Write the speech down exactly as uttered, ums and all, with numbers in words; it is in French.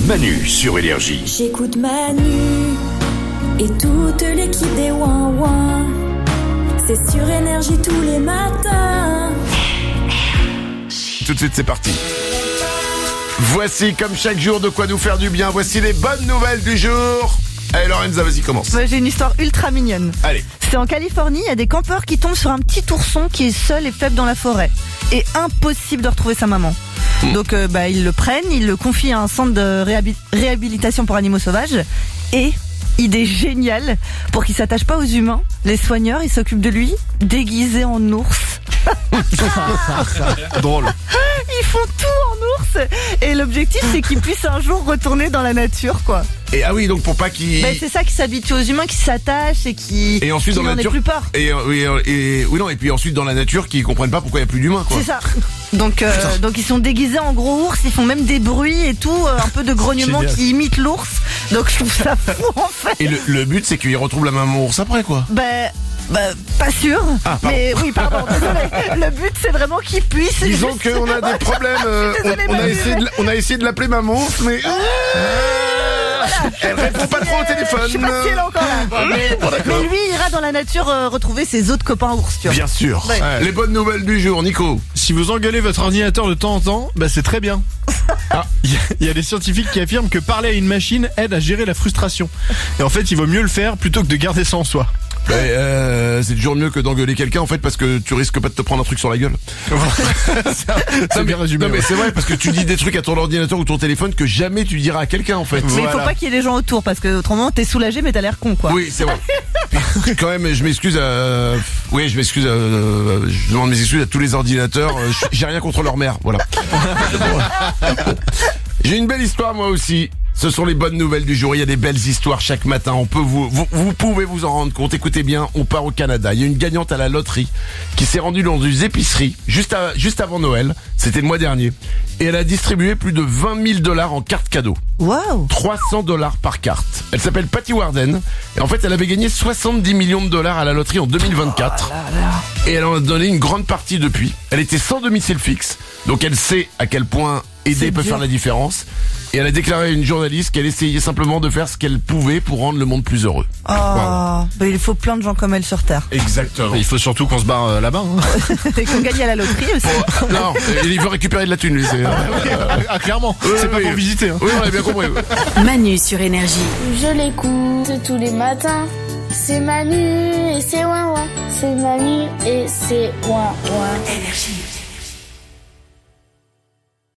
Manu sur Énergie. J'écoute Manu et toute l'équipe des Ouin Ouin. C'est sur Énergie tous les matins. Tout de suite, c'est parti. Voici, comme chaque jour, de quoi nous faire du bien. Voici les bonnes nouvelles du jour. Allez, Lorenza, vas-y, commence. Moi, j'ai une histoire ultra mignonne. Allez. C'est en Californie, il y a des campeurs qui tombent sur un petit ourson qui est seul et faible dans la forêt. Et impossible de retrouver sa maman. Mmh. Donc, euh, bah, ils le prennent, ils le confient à un centre de réhabi- réhabilitation pour animaux sauvages. Et, idée géniale, pour qu'il s'attache pas aux humains, les soigneurs, ils s'occupent de lui, déguisé en ours. Drôle. Ils font tout en ours. Et l'objectif, c'est qu'il puisse un jour retourner dans la nature, quoi. Et ah oui, donc pour pas qu'il... Ben, c'est ça, qui s'habitue aux humains, qui s'attachent et qui... Et ensuite, qui dans la nature... plus peur. Et, et, et, et, oui, non, et puis ensuite, dans la nature, qu'ils comprennent pas pourquoi il n'y a plus d'humains, quoi. C'est ça. Donc, euh, donc ils sont déguisés en gros ours, ils font même des bruits et tout, euh, un peu de grognement qui imite l'ours. Donc je trouve ça fou, en fait. Et le, le but, c'est qu'ils retrouvent la maman ours après, quoi. Ben... Bah, pas sûr, ah, mais oui, pardon, désolé. Le but, c'est vraiment qu'il puisse. Disons juste... qu'on a des problèmes. Euh, désolé, on, on, a essayé de, on a essayé de l'appeler maman, mais. Ah, voilà. Elle répond pas trop au téléphone. Je sais pas si elle est encore là. Bon, mais, bon, mais lui ira dans la nature euh, retrouver ses autres copains ours, tu vois. Bien sûr. Ouais. Ouais. Les bonnes nouvelles du jour, Nico. Si vous engueulez votre ordinateur de temps en temps, bah c'est très bien. Ah, il y, y a des scientifiques qui affirment que parler à une machine aide à gérer la frustration. Et en fait, il vaut mieux le faire plutôt que de garder ça en soi. Bah, euh, c'est toujours mieux que d'engueuler quelqu'un en fait parce que tu risques pas de te prendre un truc sur la gueule. C'est bien résumé. Non mais c'est vrai parce que tu dis des trucs à ton ordinateur ou ton téléphone que jamais tu diras à quelqu'un en fait. Mais voilà. Il faut pas qu'il y ait des gens autour parce que autrement t'es soulagé mais t'as l'air con quoi. Oui c'est vrai. Quand même je m'excuse à... Oui je m'excuse à... Je demande mes excuses à tous les ordinateurs. J'ai rien contre leur mère, voilà. J'ai une belle histoire moi aussi. Ce sont les bonnes nouvelles du jour. Il y a des belles histoires chaque matin. On peut vous, vous, vous pouvez vous en rendre compte. Écoutez bien, on part au Canada. Il y a une gagnante à la loterie qui s'est rendue dans une épicerie juste, à, juste avant Noël. C'était le mois dernier. Et elle a distribué plus de vingt mille dollars en cartes cadeaux. Waouh! trois cents dollars par carte. Elle s'appelle Patty Warden. Et en fait, elle avait gagné soixante-dix millions de dollars à la loterie en deux mille vingt-quatre. Oh là là. Et elle en a donné une grande partie depuis. Elle était sans domicile fixe. Donc elle sait à quel point aider peut faire la différence. Et elle a déclaré à une journaliste qu'elle essayait simplement de faire ce qu'elle pouvait pour rendre le monde plus heureux. Oh, wow. Bah il faut plein de gens comme elle sur Terre. Exactement. Il faut surtout qu'on se barre euh, là-bas. Hein. Et qu'on gagne à la loterie aussi. Pour, non, il veut récupérer de la thune, lui. C'est, euh, ah, clairement, oui, c'est oui, pas oui. pour visiter. Hein. Oui, on a bien compris. Manu sur Énergie. Je l'écoute tous les matins. C'est Manu et c'est Ouin Ouin. C'est Manu et c'est Ouin Ouin. Énergie.